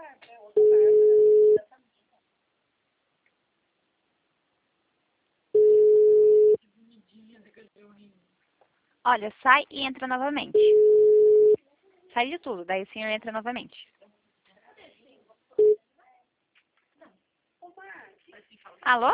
Olha, sai e entra novamente. Sai de tudo, daí o senhor entra novamente. Alô?